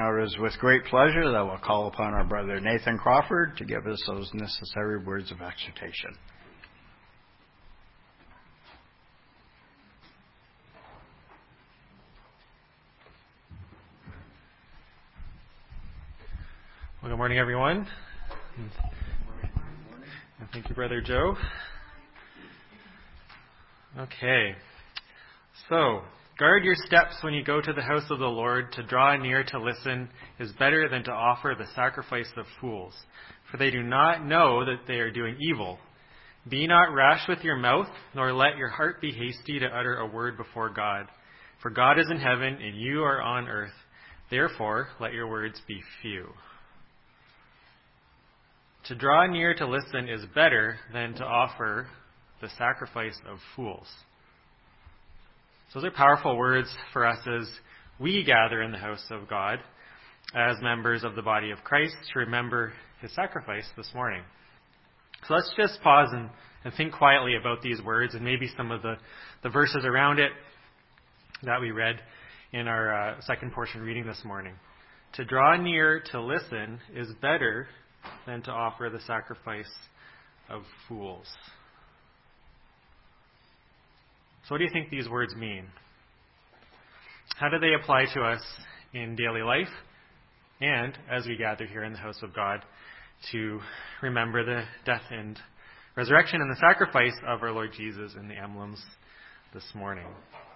Now it is with great pleasure that we'll call upon our brother Nathan Crawford to give us those necessary words of exhortation. Well, good morning, everyone. And thank you, Brother Joe. Okay. So, guard your steps when you go to the house of the Lord. To draw near to listen is better than to offer the sacrifice of fools, for they do not know that they are doing evil. Be not rash with your mouth, nor let your heart be hasty to utter a word before God. For God is in heaven, and you are on earth. Therefore, let your words be few. To draw near to listen is better than to offer the sacrifice of fools. So those are powerful words for us as we gather in the house of God as members of the body of Christ to remember his sacrifice this morning. So let's just pause and think quietly about these words and maybe some of the verses around it that we read in our second portion reading this morning. To draw near to listen is better than to offer the sacrifice of fools. So what do you think these words mean? How do they apply to us in daily life and as we gather here in the house of God to remember the death and resurrection and the sacrifice of our Lord Jesus in the emblems this morning?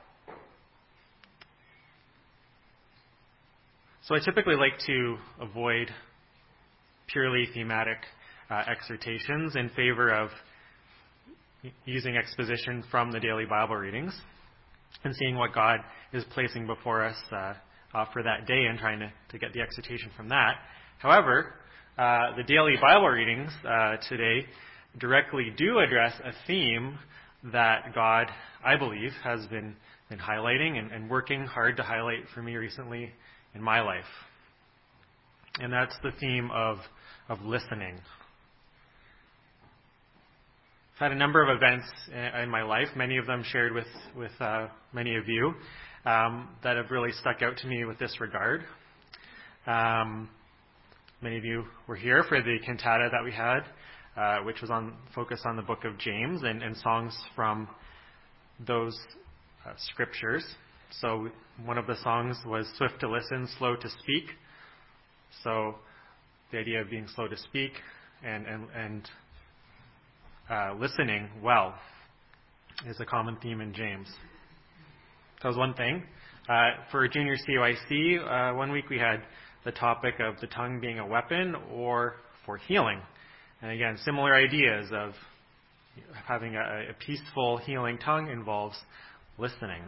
So I typically like to avoid purely thematic exhortations in favor of using exposition from the daily Bible readings and seeing what God is placing before us for that day and trying to get the exhortation from that. However, the daily Bible readings today directly do address a theme that God, I believe, has been highlighting and working hard to highlight for me recently in my life. And that's the theme of listening. I've had a number of events in my life, many of them shared with many of you, that have really stuck out to me with this regard. Many of you were here for the cantata that we had, which was focused on the book of James and songs from those scriptures. So one of the songs was swift to listen, slow to speak. So the idea of being slow to speak and listening well is a common theme in James. That was one thing. For junior COIC, 1 week we had the topic of the tongue being a weapon or for healing. And again, similar ideas of having a peaceful, healing tongue involves listening.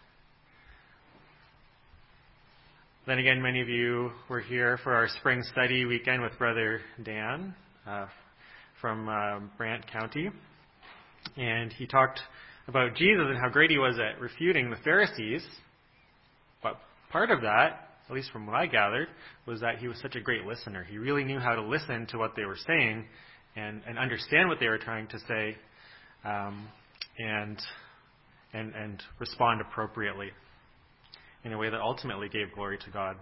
Then again, many of you were here for our spring study weekend with Brother Dan from Brant County. And he talked about Jesus and how great he was at refuting the Pharisees. But part of that, at least from what I gathered, was that he was such a great listener. He really knew how to listen to what they were saying and understand what they were trying to say and respond appropriately in a way that ultimately gave glory to God.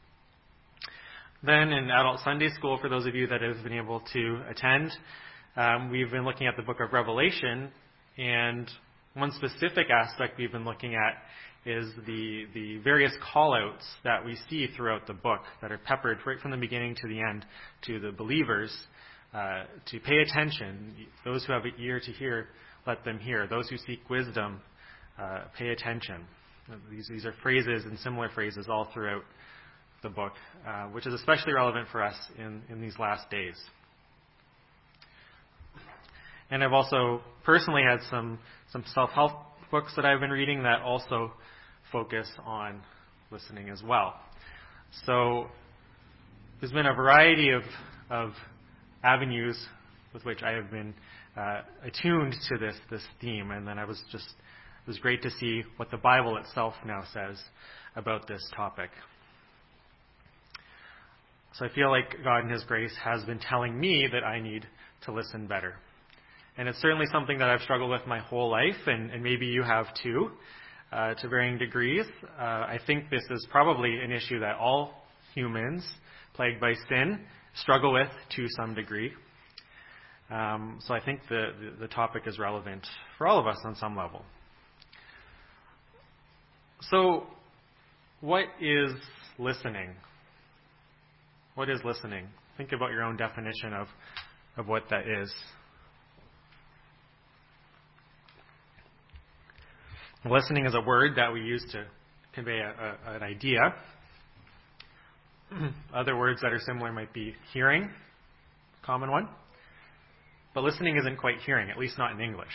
Then in adult Sunday school, for those of you that have been able to attend, we've been looking at the book of Revelation, and one specific aspect we've been looking at is the various call-outs that we see throughout the book that are peppered right from the beginning to the end to the believers to pay attention. Those who have an ear to hear, let them hear. Those who seek wisdom, pay attention. These are phrases and similar phrases all throughout the book, which is especially relevant for us in these last days. And I've also personally had some self-help books that I've been reading that also focus on listening as well. So there's been a variety of avenues with which I have been attuned to this theme, and then it was great to see what the Bible itself now says about this topic. So I feel like God in his grace has been telling me that I need to listen better. And it's certainly something that I've struggled with my whole life, and maybe you have too, to varying degrees. I think this is probably an issue that all humans plagued by sin struggle with to some degree. So I think the topic is relevant for all of us on some level. So what is listening? What is listening? Think about your own definition of what that is. Listening is a word that we use to convey an idea. Other words that are similar might be hearing, common one. But listening isn't quite hearing, at least not in English.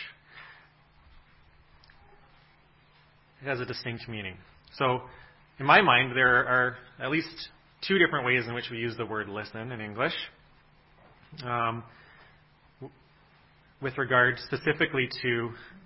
It has a distinct meaning. So, in my mind, there are at least two different ways in which we use the word listen in English. With regard specifically to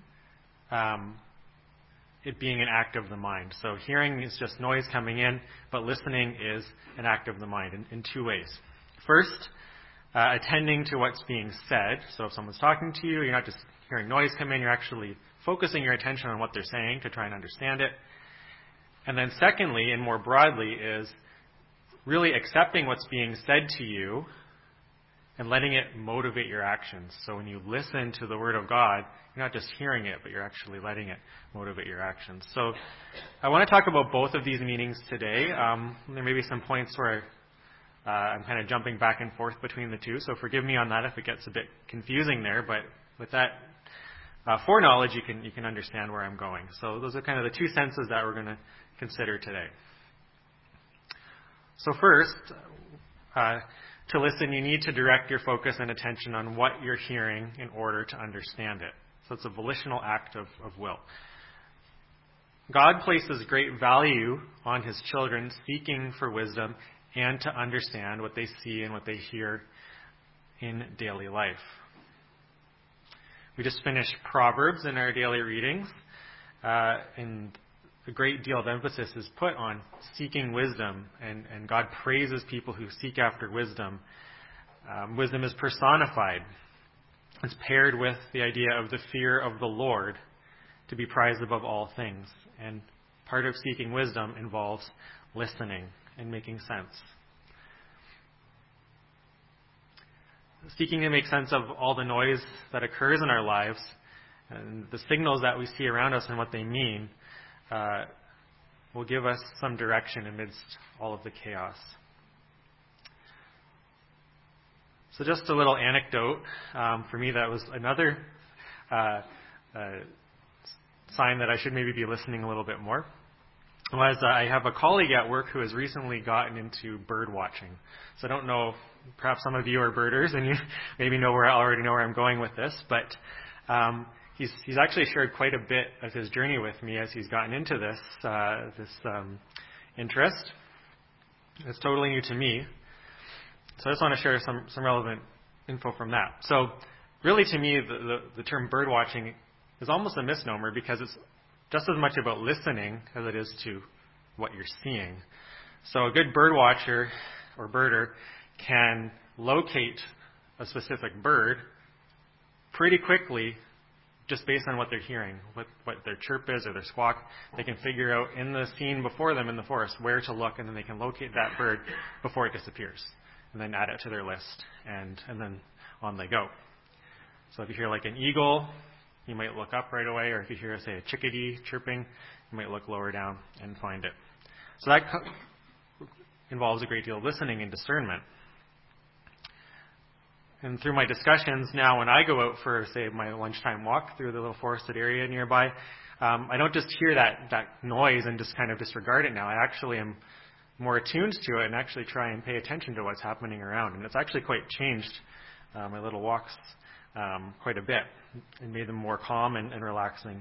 it being an act of the mind. So hearing is just noise coming in, but listening is an act of the mind in two ways. First, attending to what's being said. So if someone's talking to you, you're not just hearing noise come in, you're actually focusing your attention on what they're saying to try and understand it. And then secondly, and more broadly, is really accepting what's being said to you and letting it motivate your actions. So when you listen to the Word of God, you're not just hearing it, but you're actually letting it motivate your actions. So I want to talk about both of these meanings today. There may be some points where I'm kind of jumping back and forth between the two, so forgive me on that if it gets a bit confusing there, but with that foreknowledge, you can understand where I'm going. So those are kind of the two senses that we're going to consider today. So first, to listen, you need to direct your focus and attention on what you're hearing in order to understand it. So it's a volitional act of will. God places great value on His children seeking for wisdom and to understand what they see and what they hear in daily life. We just finished Proverbs in our daily readings, and a great deal of emphasis is put on seeking wisdom, and God praises people who seek after wisdom. Wisdom is personified. It's paired with the idea of the fear of the Lord to be prized above all things. And part of seeking wisdom involves listening and making sense. Seeking to make sense of all the noise that occurs in our lives and the signals that we see around us and what they mean will give us some direction amidst all of the chaos. So just a little anecdote. For me, that was another sign that I should maybe be listening a little bit more. I have a colleague at work who has recently gotten into bird watching. So I don't know, perhaps some of you are birders and you maybe already know where I'm going with this, but he's actually shared quite a bit of his journey with me as he's gotten into this interest. It's totally new to me. So I just want to share some relevant info from that. So really to me, the term bird watching is almost a misnomer because it's just as much about listening as it is to what you're seeing. So a good bird watcher or birder can locate a specific bird pretty quickly just based on what they're hearing, what their chirp is or their squawk. They can figure out in the scene before them in the forest where to look, and then they can locate that bird before it disappears, and then add it to their list, and then on they go. So if you hear like an eagle, you might look up right away, or if you hear, say, a chickadee chirping, you might look lower down and find it. So that involves a great deal of listening and discernment. And through my discussions now, when I go out for, say, my lunchtime walk through the little forested area nearby, I don't just hear that noise and just kind of disregard it now. I actually am more attuned to it and actually try and pay attention to what's happening around. And it's actually quite changed my little walks quite a bit and made them more calm and relaxing.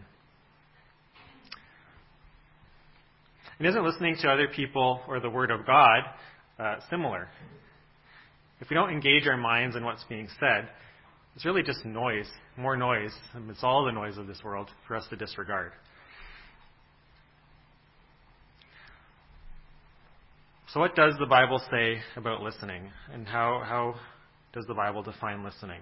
And isn't listening to other people or the Word of God similar? If we don't engage our minds in what's being said, it's really just noise, more noise. And it's all the noise of this world for us to disregard. So what does the Bible say about listening? And how does the Bible define listening?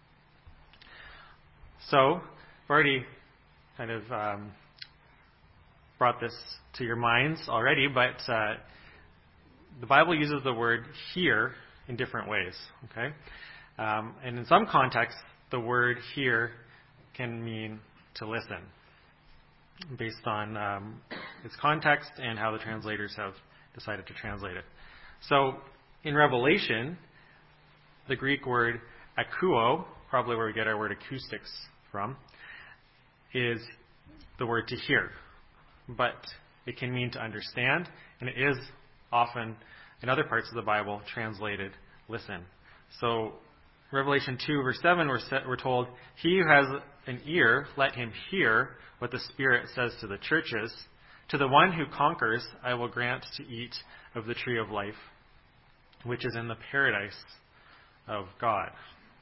So, I've already kind of brought this to your minds already, but the Bible uses the word hear in different ways. Okay, and in some contexts, the word hear can mean to listen, based on its context and how the translators have decided to translate it. So in Revelation, the Greek word akouo, probably where we get our word acoustics from, is the word to hear. But it can mean to understand, and it is often, in other parts of the Bible, translated listen. So Revelation 2, verse 7, we're told, "He who has an ear, let him hear what the Spirit says to the churches. To the one who conquers, I will grant to eat of the tree of life, which is in the paradise of God."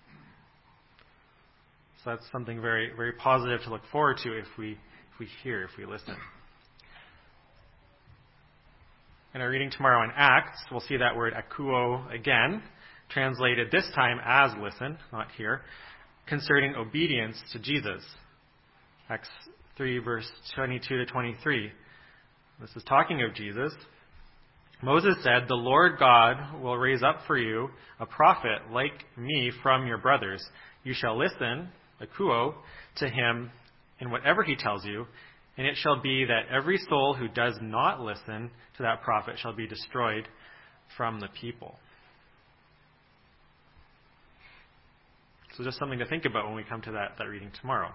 So that's something very, very positive to look forward to if we hear, if we listen. In our reading tomorrow in Acts, we'll see that word akouo again, translated this time as listen, not hear, concerning obedience to Jesus. Acts 3, verse 22 to 23. This is talking of Jesus. Moses said, "The Lord God will raise up for you a prophet like me from your brothers. You shall listen, akouo, to him in whatever he tells you, and it shall be that every soul who does not listen to that prophet shall be destroyed from the people." So just something to think about when we come to that reading tomorrow.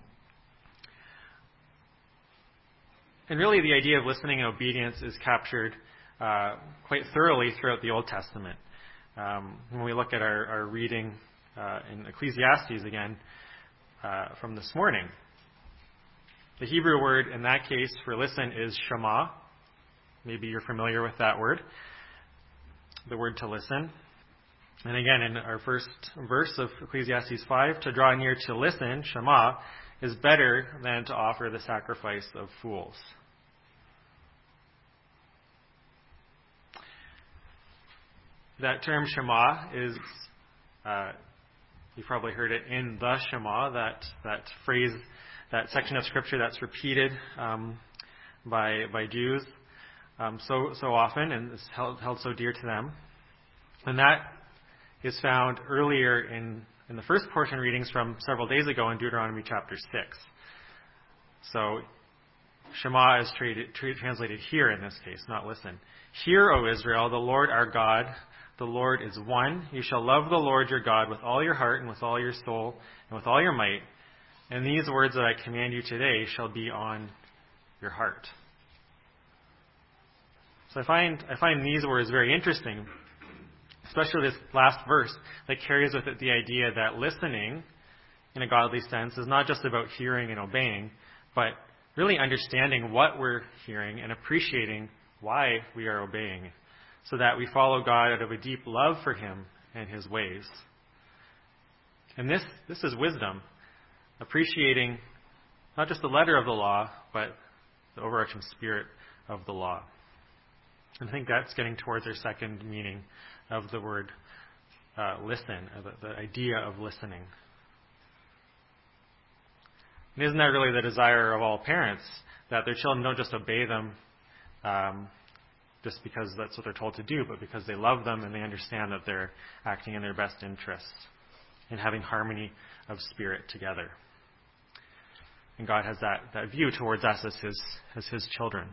And really the idea of listening and obedience is captured quite thoroughly throughout the Old Testament. When we look at our reading in Ecclesiastes again from this morning, the Hebrew word in that case for listen is shema. Maybe you're familiar with that word, the word to listen. And again, in our first verse of Ecclesiastes 5, to draw near to listen, shema, is better than to offer the sacrifice of fools. That term shema is, you've probably heard it in the Shema, that phrase, that section of Scripture that's repeated by Jews so often, and is held so dear to them. And that is found earlier in the first portion readings from several days ago in Deuteronomy chapter 6. So Shema is translated hear in this case, not listen. "Hear, O Israel, the Lord our God, the Lord is one. You shall love the Lord your God with all your heart and with all your soul and with all your might. And these words that I command you today shall be on your heart." So I find these words very interesting, especially this last verse that carries with it the idea that listening, in a godly sense, is not just about hearing and obeying, but really understanding what we're hearing and appreciating why we are obeying, so that we follow God out of a deep love for Him and His ways. And this is wisdom, appreciating not just the letter of the law, but the overarching spirit of the law. And I think that's getting towards our second meaning of the word listen, the idea of listening. And isn't that really the desire of all parents, that their children don't just obey them just because that's what they're told to do, but because they love them and they understand that they're acting in their best interests and having harmony of spirit together. And God has that view towards us as His children.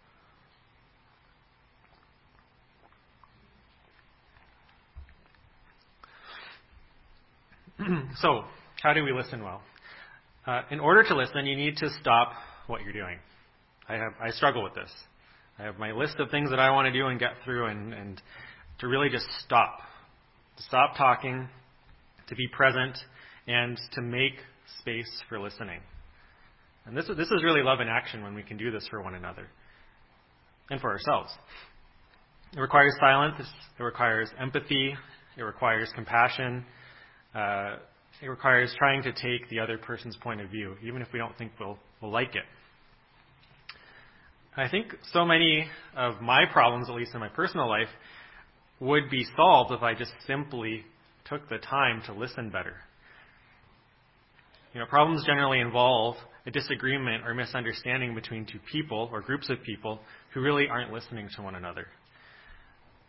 So, how do we listen well? In order to listen, you need to stop what you're doing. I struggle with this. I have my list of things that I want to do and get through, and to really just stop. To stop talking, to be present, and to make space for listening. And this is really love in action when we can do this for one another and for ourselves. It requires silence. It requires empathy. It requires compassion. It requires trying to take the other person's point of view, even if we don't think we'll like it. I think so many of my problems, at least in my personal life, would be solved if I just simply took the time to listen better. Problems generally involve a disagreement or misunderstanding between two people or groups of people who really aren't listening to one another.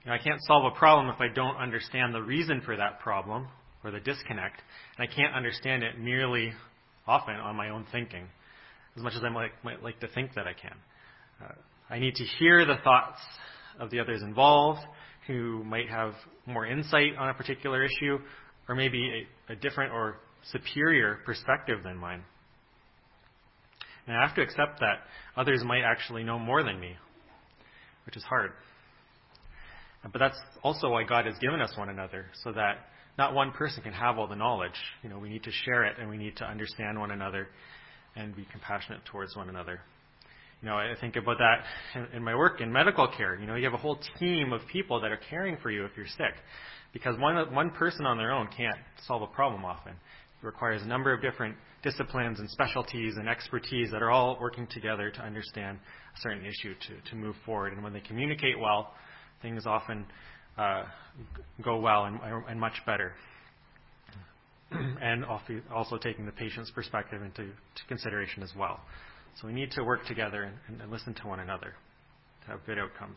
I can't solve a problem if I don't understand the reason for that problem or the disconnect, and I can't understand it merely often on my own thinking, as much as I might like to think that I can. I need to hear the thoughts of the others involved who might have more insight on a particular issue, or maybe a different or superior perspective than mine. And I have to accept that others might actually know more than me, which is hard. But that's also why God has given us one another, so that not one person can have all the knowledge. We need to share it, and we need to understand one another and be compassionate towards one another. I think about that in my work in medical care. You have a whole team of people that are caring for you if you're sick, because one person on their own can't solve a problem often. It requires a number of different disciplines and specialties and expertise that are all working together to understand a certain issue to move forward. And when they communicate well, things often go well and much better. And also taking the patient's perspective into consideration as well. So we need to work together and listen to one another to have good outcomes.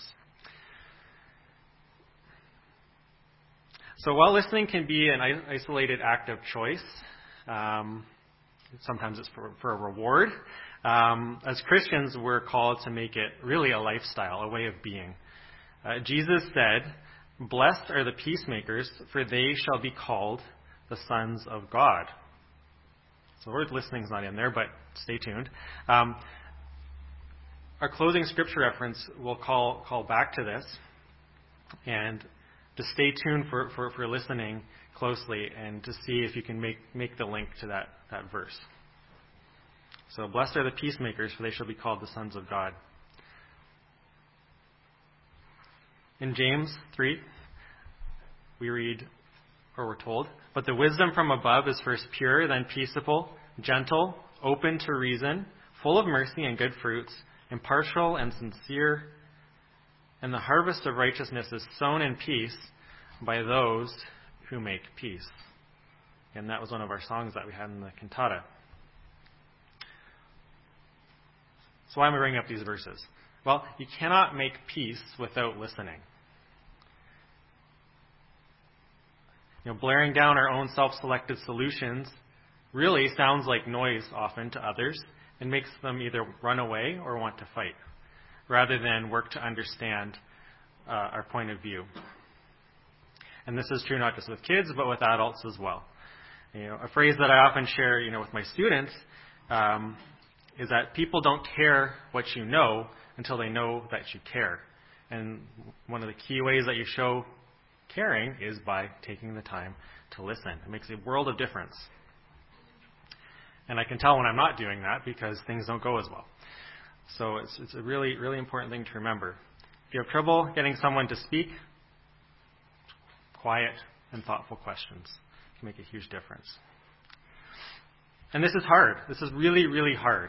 So while listening can be an isolated act of choice, sometimes it's for a reward, as Christians we're called to make it really a lifestyle, a way of being. Jesus said, "Blessed are the peacemakers, for they shall be called the sons of God." So the word listening is not in there, but stay tuned. Our closing scripture reference will call back to this, and to stay tuned for listening closely and to see if you can make the link to that verse. So, blessed are the peacemakers, for they shall be called the sons of God. In James 3, we read, or we're told, "But the wisdom from above is first pure, then peaceable, gentle, open to reason, full of mercy and good fruits, impartial and sincere. And the harvest of righteousness is sown in peace by those who make peace." And that was one of our songs that we had in the cantata. So why am I bringing up these verses? Well, you cannot make peace without listening. Blaring down our own self-selected solutions really sounds like noise often to others and makes them either run away or want to fight, rather than work to understand our point of view. And this is true not just with kids, but with adults as well. A phrase that I often share, with my students, is that people don't care what you know until they know that you care. And one of the key ways that you show caring is by taking the time to listen. It makes a world of difference. And I can tell when I'm not doing that because things don't go as well. So it's a really, really important thing to remember. If you have trouble getting someone to speak, quiet and thoughtful questions can make a huge difference. And this is hard. This is really, really hard.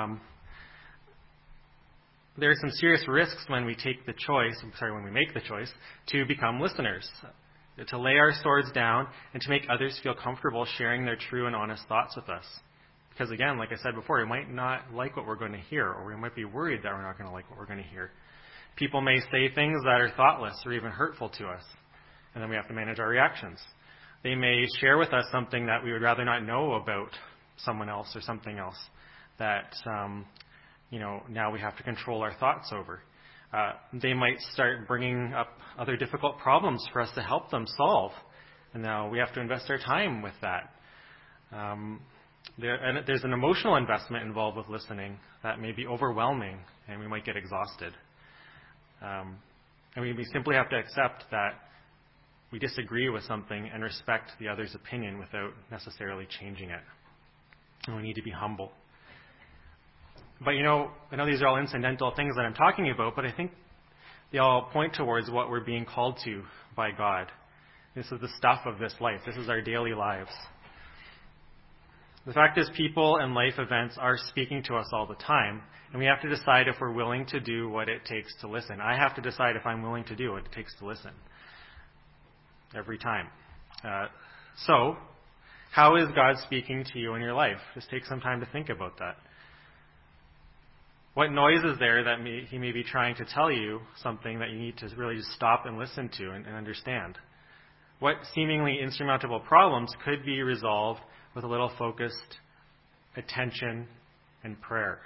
There are some serious risks when we make the choice to become listeners, to lay our swords down and to make others feel comfortable sharing their true and honest thoughts with us. Because again, like I said before, we might not like what we're going to hear, or we might be worried that we're not going to like what we're going to hear. People may say things that are thoughtless or even hurtful to us, and then we have to manage our reactions. They may share with us something that we would rather not know about someone else or something else that now we have to control our thoughts over. They might start bringing up other difficult problems for us to help them solve, and now we have to invest our time with that. There's an emotional investment involved with listening that may be overwhelming, and we might get exhausted. And we simply have to accept that we disagree with something and respect the other's opinion without necessarily changing it. And we need to be humble. But I know these are all incidental things that I'm talking about, but I think they all point towards what we're being called to by God. This is the stuff of this life. This is our daily lives. The fact is, people and life events are speaking to us all the time, and we have to decide if we're willing to do what it takes to listen. I have to decide if I'm willing to do what it takes to listen. Every time. So, how is God speaking to you in your life? Just take some time to think about that. What noise is there that he may be trying to tell you something that you need to really just stop and listen to and understand? What seemingly insurmountable problems could be resolved with a little focused attention and prayer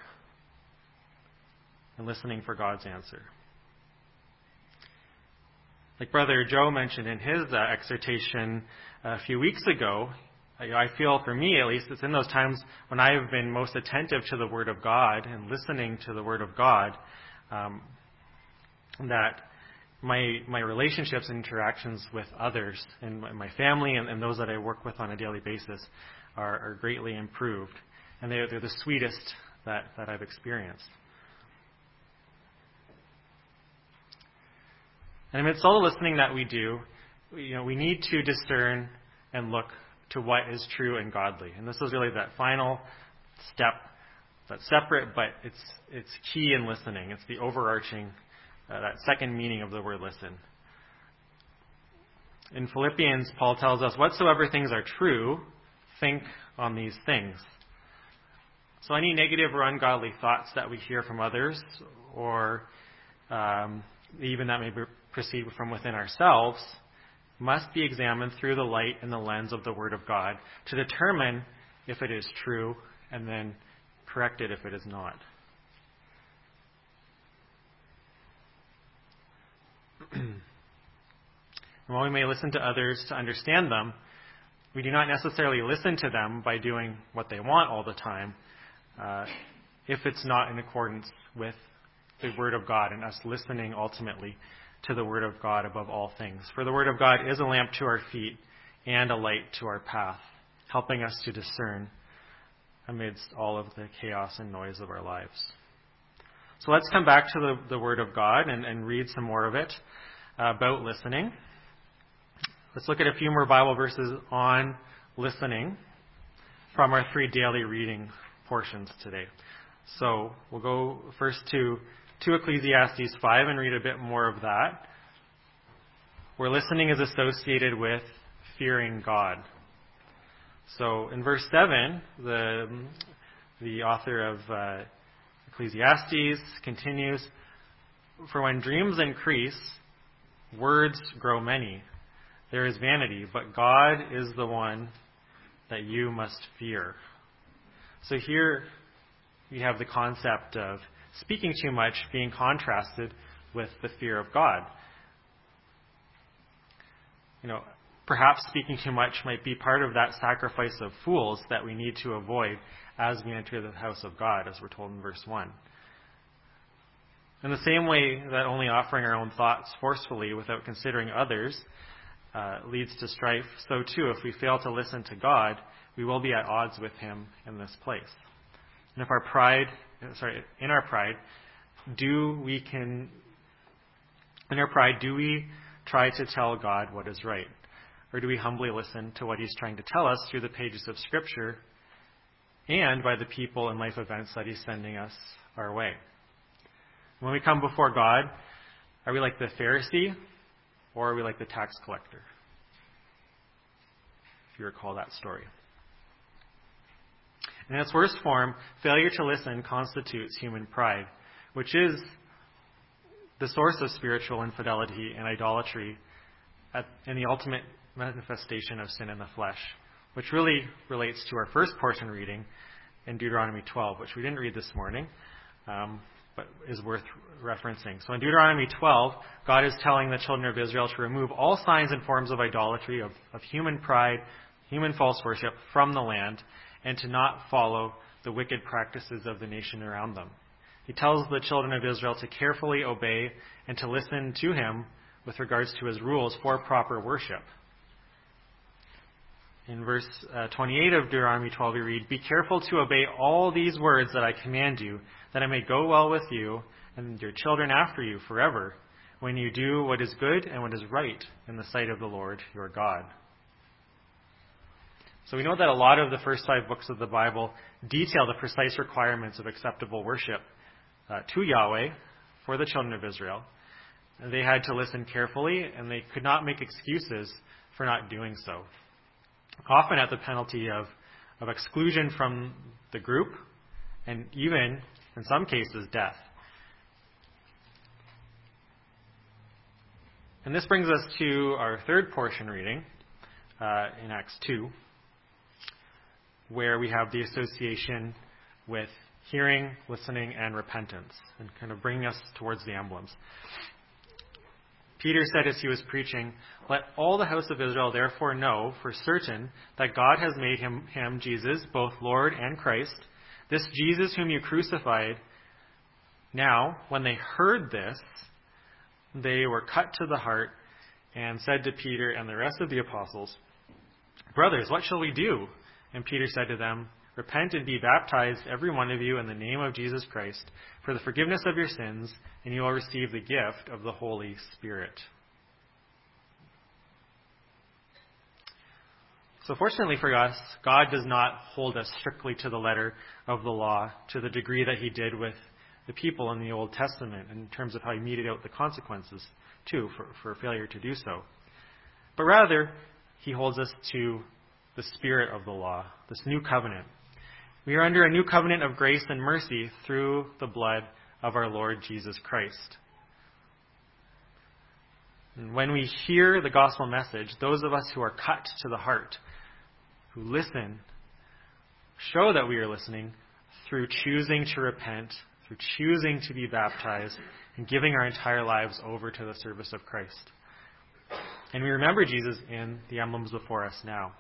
and listening for God's answer? Like Brother Joe mentioned in his exhortation a few weeks ago, I feel, for me at least, it's in those times when I have been most attentive to the Word of God and listening to the Word of God, that my relationships and interactions with others and my family and those that I work with on a daily basis are greatly improved. And they're the sweetest that I've experienced. And amidst all the listening that we do, we need to discern and look to what is true and godly. And this is really that final step that's separate, but it's key in listening. It's the overarching, that second meaning of the word listen. In Philippians, Paul tells us, whatsoever things are true, think on these things. So any negative or ungodly thoughts that we hear from others, or even that may proceed from within ourselves, must be examined through the light and the lens of the Word of God to determine if it is true and then correct it if it is not. And while we may listen to others to understand them, we do not necessarily listen to them by doing what they want all the time, if it's not in accordance with the Word of God and us listening ultimately to the Word of God above all things. For the Word of God is a lamp to our feet and a light to our path, helping us to discern amidst all of the chaos and noise of our lives. So let's come back to the Word of God and read some more of it about listening. Let's look at a few more Bible verses on listening from our 3 daily reading portions today. So we'll go first to Ecclesiastes 5 and read a bit more of that, where listening is associated with fearing God. So in verse 7, the author of Ecclesiastes continues, for when dreams increase, words grow many. There is vanity, but God is the one that you must fear. So here we have the concept of speaking too much being contrasted with the fear of God. Perhaps speaking too much might be part of that sacrifice of fools that we need to avoid as we enter the house of God, as we're told in verse 1. In the same way that only offering our own thoughts forcefully without considering others leads to strife, so too, if we fail to listen to God, we will be at odds with Him in this place. And in our pride, do we try to tell God what is right? Or do we humbly listen to what He's trying to tell us through the pages of Scripture and by the people and life events that He's sending us our way? When we come before God, are we like the Pharisee or are we like the tax collector? If you recall that story. In its worst form, failure to listen constitutes human pride, which is the source of spiritual infidelity and idolatry and the ultimate manifestation of sin in the flesh, which really relates to our first portion reading in Deuteronomy 12, which we didn't read this morning, but is worth referencing. So in Deuteronomy 12, God is telling the children of Israel to remove all signs and forms of idolatry, of human pride, human false worship from the land, and to not follow the wicked practices of the nation around them. He tells the children of Israel to carefully obey and to listen to Him with regards to His rules for proper worship. In verse 28 of Deuteronomy 12 we read, be careful to obey all these words that I command you, that it may go well with you and your children after you forever, when you do what is good and what is right in the sight of the Lord your God. So we know that a lot of the first 5 books of the Bible detail the precise requirements of acceptable worship to Yahweh for the children of Israel. And they had to listen carefully, and they could not make excuses for not doing so, often at the penalty of exclusion from the group, and even in some cases, death. And this brings us to our third portion reading in Acts 2, where we have the association with hearing, listening, and repentance, and kind of bringing us towards the emblems. Peter said as he was preaching, "Let all the house of Israel therefore know for certain that God has made him, Jesus, both Lord and Christ, this Jesus whom you crucified." Now, when they heard this, they were cut to the heart and said to Peter and the rest of the apostles, "Brothers, what shall we do?" And Peter said to them, "Repent and be baptized, every one of you, in the name of Jesus Christ, for the forgiveness of your sins, and you will receive the gift of the Holy Spirit." So fortunately for us, God does not hold us strictly to the letter of the law to the degree that he did with the people in the Old Testament in terms of how he meted out the consequences, too, for failure to do so. But rather, he holds us to the spirit of the law, this new covenant. We are under a new covenant of grace and mercy through the blood of our Lord Jesus Christ. And when we hear the gospel message, those of us who are cut to the heart, who listen, show that we are listening through choosing to repent, through choosing to be baptized, and giving our entire lives over to the service of Christ. And we remember Jesus in the emblems before us now.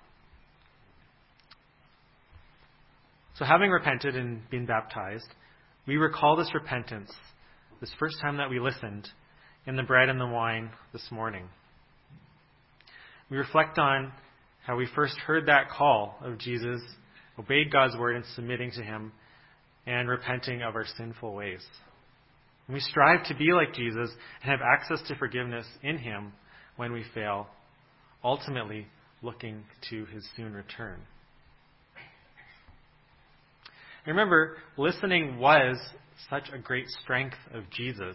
So having repented and been baptized, we recall this repentance, this first time that we listened, in the bread and the wine this morning. We reflect on how we first heard that call of Jesus, obeyed God's word and submitting to him, and repenting of our sinful ways. And we strive to be like Jesus and have access to forgiveness in him when we fail, ultimately looking to his soon return. Remember, listening was such a great strength of Jesus.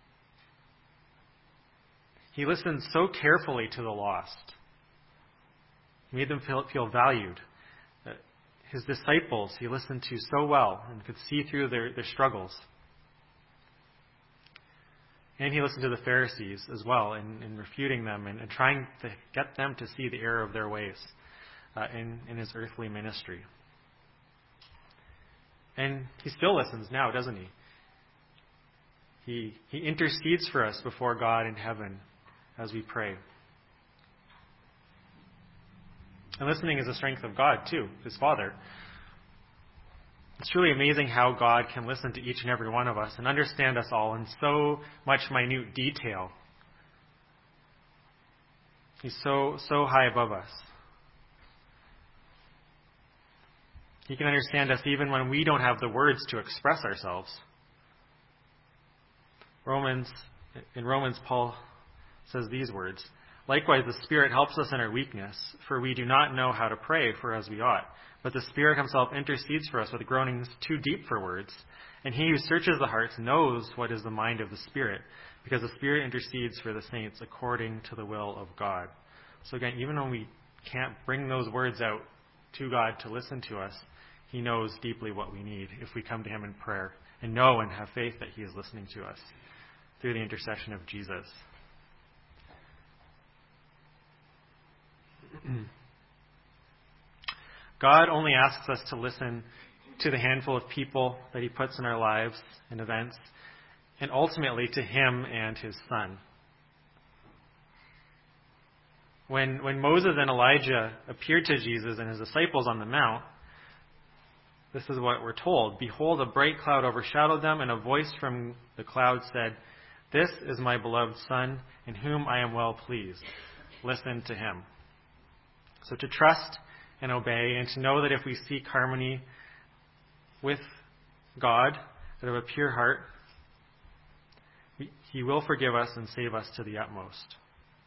He listened so carefully to the lost. He made them feel valued. His disciples, he listened to so well and could see through their struggles. And he listened to the Pharisees as well in refuting them and trying to get them to see the error of their ways in his earthly ministry. And he still listens now, doesn't he? He intercedes for us before God in heaven as we pray. And listening is a strength of God too, his Father. It's truly amazing how God can listen to each and every one of us and understand us all in so much minute detail. He's so high above us. He can understand us even when we don't have the words to express ourselves. In Romans, Paul says these words, "Likewise, the Spirit helps us in our weakness, for we do not know how to pray for as we ought. But the Spirit himself intercedes for us with groanings too deep for words. And he who searches the hearts knows what is the mind of the Spirit, because the Spirit intercedes for the saints according to the will of God." So again, even when we can't bring those words out to God to listen to us, he knows deeply what we need if we come to him in prayer and know and have faith that he is listening to us through the intercession of Jesus. God only asks us to listen to the handful of people that he puts in our lives and events, and ultimately to him and his Son. When Moses and Elijah appeared to Jesus and his disciples on the Mount, this is what we're told. "Behold, a bright cloud overshadowed them, and a voice from the cloud said, 'This is my beloved Son, in whom I am well pleased. Listen to him.'" So to trust and obey, and to know that if we seek harmony with God out of a pure heart, he will forgive us and save us to the utmost.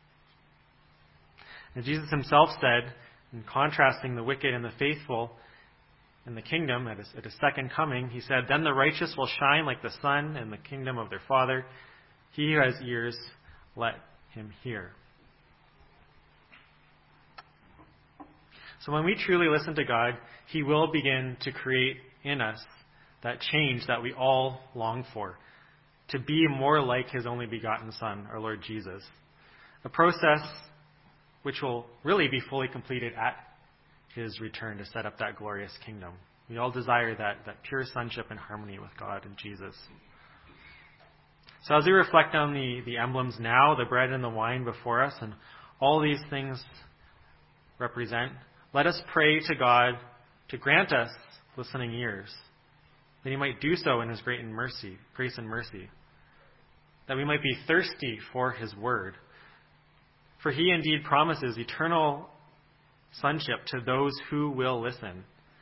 And Jesus himself said, in contrasting the wicked and the faithful in the kingdom at his second coming, he said, "Then the righteous will shine like the sun in the kingdom of their Father. He who has ears, let him hear." So when we truly listen to God, he will begin to create in us that change that we all long for, to be more like his only begotten Son, our Lord Jesus. A process which will really be fully completed at his return to set up that glorious kingdom. We all desire that pure sonship and harmony with God and Jesus. So as we reflect on the emblems now, the bread and the wine before us, and all these things represent, let us pray to God to grant us listening ears, that he might do so in his grace and mercy, that we might be thirsty for his word. For he indeed promises eternal sonship to those who will listen.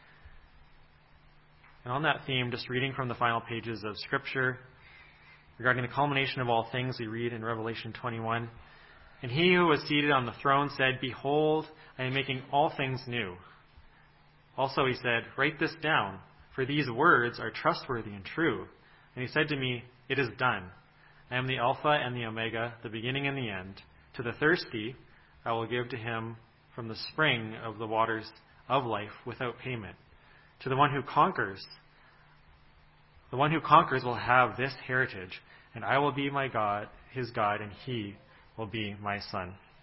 And on that theme, just reading from the final pages of Scripture, regarding the culmination of all things, we read in Revelation 21, "And he who was seated on the throne said, 'Behold, I am making all things new.' Also he said, 'Write this down, for these words are trustworthy and true.' And he said to me, 'It is done. I am the Alpha and the Omega, the beginning and the end. To the thirsty I will give to him from the spring of the waters of life without payment. To the one who conquers will have this heritage, and I will be my God, his God, and he will be my son.'"